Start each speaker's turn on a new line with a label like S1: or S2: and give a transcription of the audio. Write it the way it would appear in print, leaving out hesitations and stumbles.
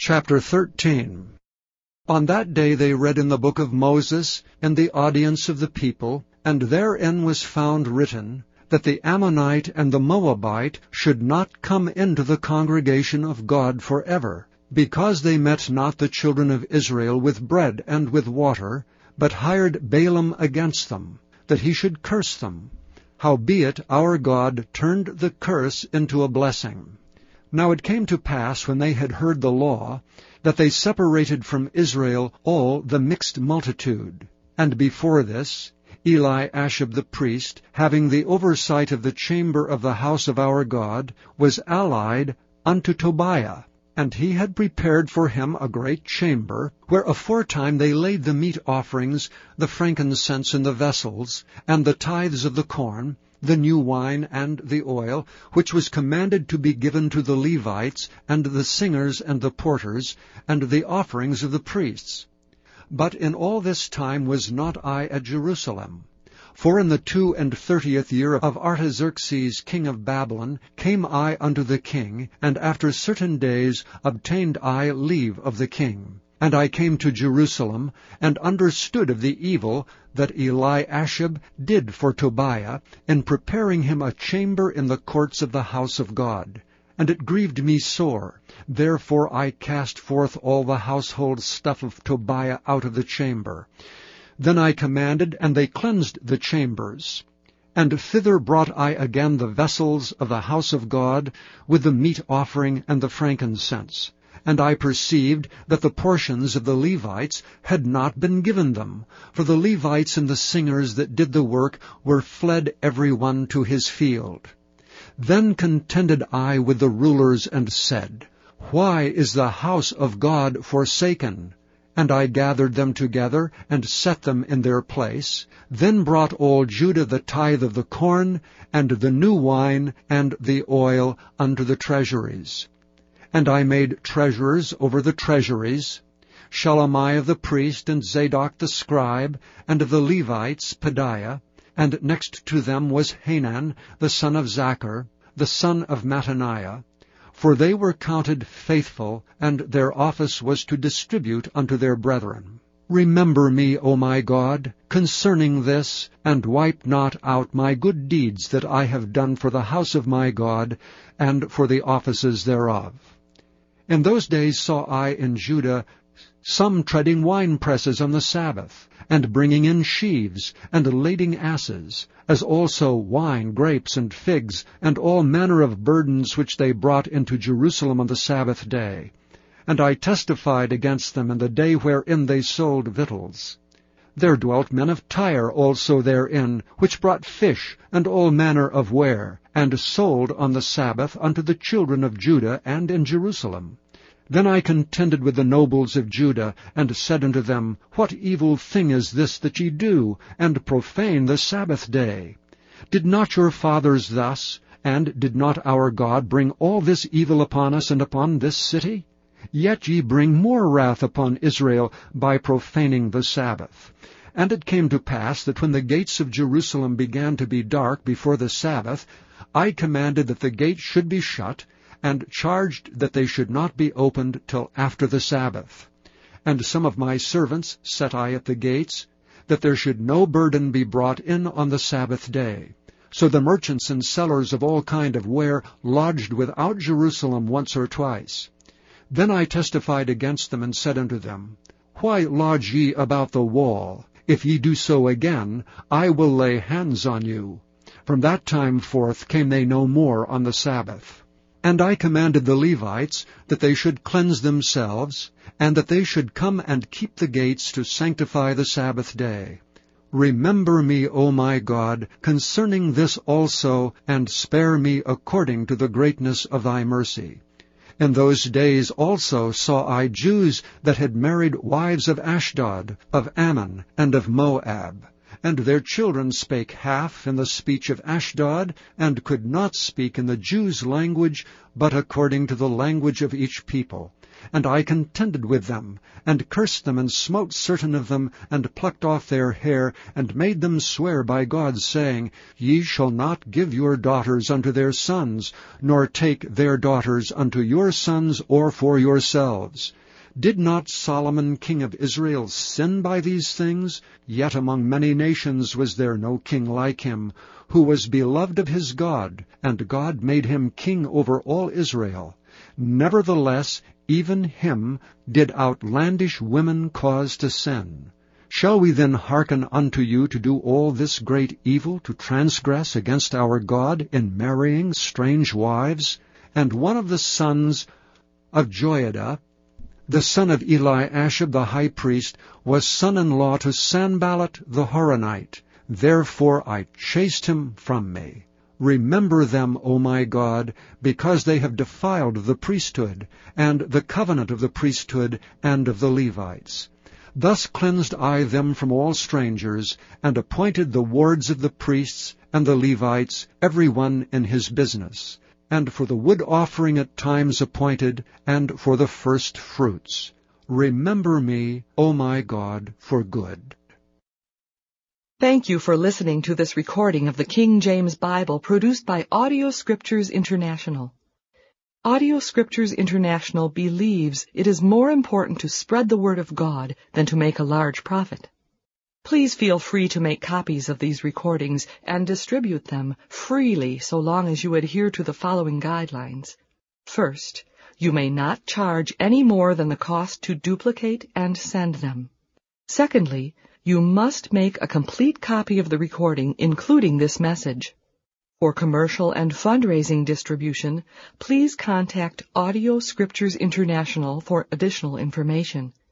S1: Chapter 13. On that day they read in the book of Moses in the audience of the people, and therein was found written, that the Ammonite and the Moabite should not come into the congregation of God forever, because they met not the children of Israel with bread and with water, but hired Balaam against them, that he should curse them. Howbeit our God turned the curse into a blessing. Now it came to pass, when they had heard the law, that they separated from Israel all the mixed multitude. And before this, Eliashib the priest, having the oversight of the chamber of the house of our God, was allied unto Tobiah. And he had prepared for him a great chamber, where aforetime they laid the meat offerings, the frankincense in the vessels, and the tithes of the corn, the new wine and the oil, which was commanded to be given to the Levites, and the singers and the porters, and the offerings of the priests. But in all this time was not I at Jerusalem. For in the 32 year of Artaxerxes king of Babylon came I unto the king, and after certain days obtained I leave of the king. And I came to Jerusalem, and understood of the evil that Eliashib did for Tobiah, in preparing him a chamber in the courts of the house of God. And it grieved me sore. Therefore I cast forth all the household stuff of Tobiah out of the chamber. Then I commanded, and they cleansed the chambers. And thither brought I again the vessels of the house of God, with the meat offering and the frankincense. And I perceived that the portions of the Levites had not been given them, for the Levites and the singers that did the work were fled every one to his field. Then contended I with the rulers, and said, Why is the house of God forsaken? And I gathered them together, and set them in their place, then brought all Judah the tithe of the corn, and the new wine, and the oil unto the treasuries. And I made treasurers over the treasuries, Shelemiah the priest, and Zadok the scribe, and of the Levites Pedaiah, and next to them was Hanan the son of Zachar, the son of Mattaniah, for they were counted faithful, and their office was to distribute unto their brethren. Remember me, O my God, concerning this, and wipe not out my good deeds that I have done for the house of my God, and for the offices thereof. In those days saw I in Judah some treading winepresses on the Sabbath, and bringing in sheaves, and lading asses, as also wine, grapes, and figs, and all manner of burdens which they brought into Jerusalem on the Sabbath day. And I testified against them in the day wherein they sold victuals. There dwelt men of Tyre also therein, which brought fish, and all manner of ware, and sold on the Sabbath unto the children of Judah and in Jerusalem. Then I contended with the nobles of Judah, and said unto them, What evil thing is this that ye do, and profane the Sabbath day? Did not your fathers thus, and did not our God bring all this evil upon us and upon this city? Yet ye bring more wrath upon Israel by profaning the Sabbath. And it came to pass that when the gates of Jerusalem began to be dark before the Sabbath, I commanded that the gates should be shut, and charged that they should not be opened till after the Sabbath. And some of my servants set I at the gates, that there should no burden be brought in on the Sabbath day. So the merchants and sellers of all kind of ware lodged without Jerusalem once or twice. Then I testified against them, and said unto them, Why lodge ye about the wall? If ye do so again, I will lay hands on you. From that time forth came they no more on the Sabbath. And I commanded the Levites that they should cleanse themselves, and that they should come and keep the gates to sanctify the Sabbath day. Remember me, O my God, concerning this also, and spare me according to the greatness of thy mercy. In those days also saw I Jews that had married wives of Ashdod, of Ammon, and of Moab. And their children spake half in the speech of Ashdod, and could not speak in the Jews' language, but according to the language of each people. And I contended with them, and cursed them, and smote certain of them, and plucked off their hair, and made them swear by God, saying, Ye shall not give your daughters unto their sons, nor take their daughters unto your sons, or for yourselves. Did not Solomon king of Israel sin by these things? Yet among many nations was there no king like him, who was beloved of his God, and God made him king over all Israel. Nevertheless, even him did outlandish women cause to sin. Shall we then hearken unto you to do all this great evil, to transgress against our God in marrying strange wives? And one of the sons of Joiada, the son of Eliashib the high priest, was son-in-law to Sanballat the Horonite. Therefore I chased him from me. Remember them, O my God, because they have defiled the priesthood, and the covenant of the priesthood and of the Levites. Thus cleansed I them from all strangers, and appointed the wards of the priests and the Levites, every one in his business, and for the wood offering at times appointed, and for the first fruits. Remember me, O my God, for good.
S2: Thank you for listening to this recording of the King James Bible produced by Audio Scriptures International. Audio Scriptures International believes it is more important to spread the Word of God than to make a large profit. Please feel free to make copies of these recordings and distribute them freely so long as you adhere to the following guidelines. First, you may not charge any more than the cost to duplicate and send them. Secondly, you must make a complete copy of the recording, including this message. For commercial and fundraising distribution, please contact Audio Scriptures International for additional information.